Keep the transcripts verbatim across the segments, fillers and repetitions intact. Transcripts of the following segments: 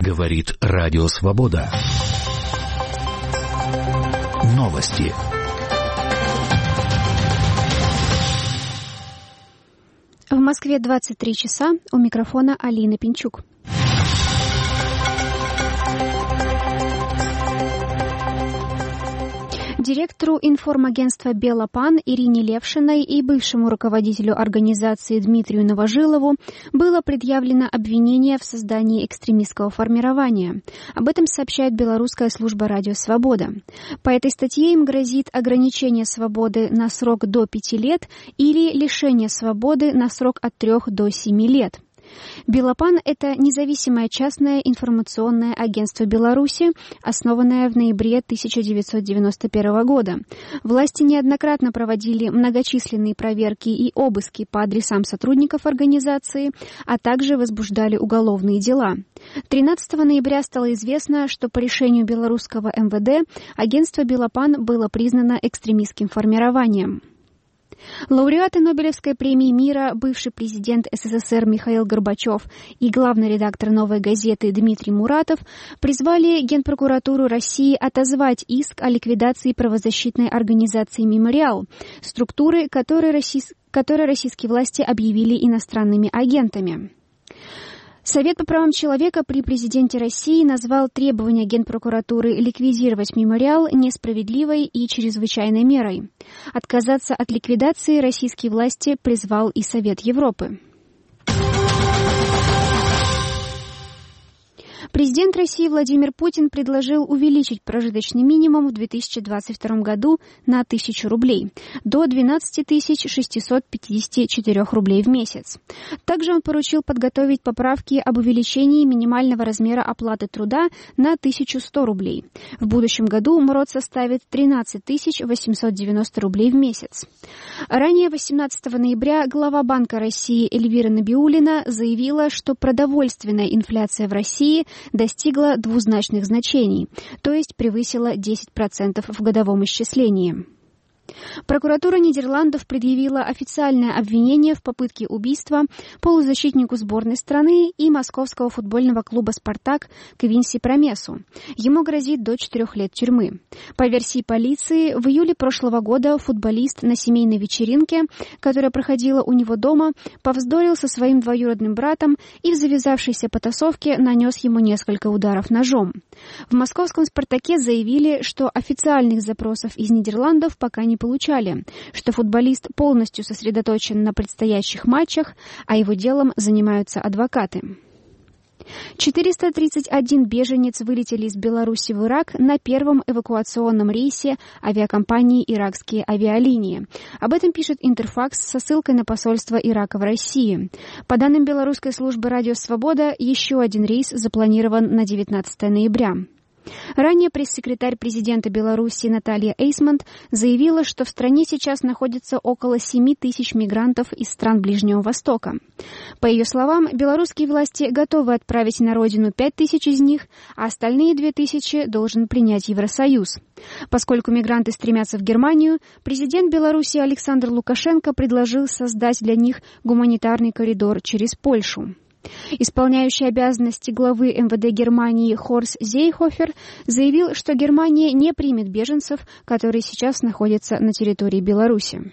Говорит Радио Свобода. Новости. В Москве двадцать три часа. У микрофона Алина Пинчук. Директору информагентства «Белопан» Ирине Левшиной и бывшему руководителю организации Дмитрию Новожилову было предъявлено обвинение в создании экстремистского формирования. Об этом сообщает белорусская служба «Радио Свобода». По этой статье им грозит ограничение свободы на срок до пяти лет или лишение свободы на срок от трех до семи лет. «Белопан» — это независимое частное информационное агентство Беларуси, основанное в ноябре тысяча девятьсот девяносто первого года. Власти неоднократно проводили многочисленные проверки и обыски по адресам сотрудников организации, а также возбуждали уголовные дела. тринадцатого ноября стало известно, что по решению белорусского эм вэ дэ агентство «Белопан» было признано экстремистским формированием. Лауреаты Нобелевской премии мира, бывший президент эс эс эс эр Михаил Горбачев и главный редактор «Новой газеты» Дмитрий Муратов призвали Генпрокуратуру России отозвать иск о ликвидации правозащитной организации «Мемориал», структуры, которые, российс... которые российские власти объявили иностранными агентами. Совет по правам человека при президенте России назвал требования Генпрокуратуры ликвидировать «Мемориал» несправедливой и чрезвычайной мерой. Отказаться от ликвидации российские власти призвал и Совет Европы. Президент России Владимир Путин предложил увеличить прожиточный минимум в две тысячи двадцать втором году на тысячу рублей, до двенадцать тысяч шестьсот пятьдесят четыре рублей в месяц. Также он поручил подготовить поправки об увеличении минимального размера оплаты труда на тысячу сто рублей. В будущем году МРОТ составит тринадцать тысяч восемьсот девяносто рублей в месяц. Ранее, восемнадцатого ноября, глава Банка России Эльвира Набиуллина заявила, что продовольственная инфляция в России достигла двузначных значений, то есть превысила десять процентов в годовом исчислении. Прокуратура Нидерландов предъявила официальное обвинение в попытке убийства полузащитнику сборной страны и московского футбольного клуба «Спартак» Квинси Промесу. Ему грозит до четырех лет тюрьмы. По версии полиции, в июле прошлого года футболист на семейной вечеринке, которая проходила у него дома, повздорил со своим двоюродным братом и в завязавшейся потасовке нанес ему несколько ударов ножом. В московском «Спартаке» заявили, что официальных запросов из Нидерландов пока не получали, что футболист полностью сосредоточен на предстоящих матчах, а его делом занимаются адвокаты. четыреста тридцать один беженец вылетели из Беларуси в Ирак на первом эвакуационном рейсе авиакомпании «Иракские авиалинии». Об этом пишет Интерфакс со ссылкой на посольство Ирака в России. По данным белорусской службы «Радио Свобода», еще один рейс запланирован на девятнадцатого ноября. Ранее пресс-секретарь президента Беларуси Наталья Эйсмонт заявила, что в стране сейчас находится около семи тысяч мигрантов из стран Ближнего Востока. По ее словам, белорусские власти готовы отправить на родину пять тысяч из них, а остальные две тысячи должен принять Евросоюз. Поскольку мигранты стремятся в Германию, президент Беларуси Александр Лукашенко предложил создать для них гуманитарный коридор через Польшу. Исполняющий обязанности главы эм вэ дэ Германии Хорст Зейхофер заявил, что Германия не примет беженцев, которые сейчас находятся на территории Беларуси.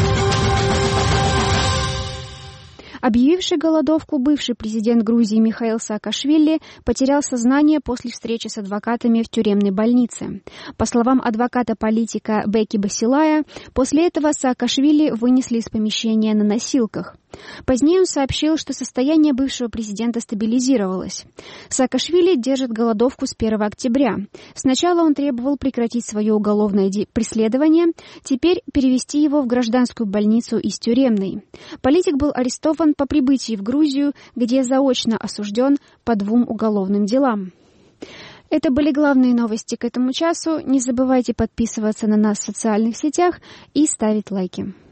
Объявивший голодовку бывший президент Грузии Михаил Саакашвили потерял сознание после встречи с адвокатами в тюремной больнице. По словам адвоката-политика Беки Басилая, после этого Саакашвили вынесли из помещения на носилках. Позднее он сообщил, что состояние бывшего президента стабилизировалось. Саакашвили держит голодовку с первого октября. Сначала он требовал прекратить свое уголовное преследование, теперь перевести его в гражданскую больницу из тюремной. Политик был арестован по прибытии в Грузию, где заочно осужден по двум уголовным делам. Это были главные новости к этому часу. Не забывайте подписываться на нас в социальных сетях и ставить лайки.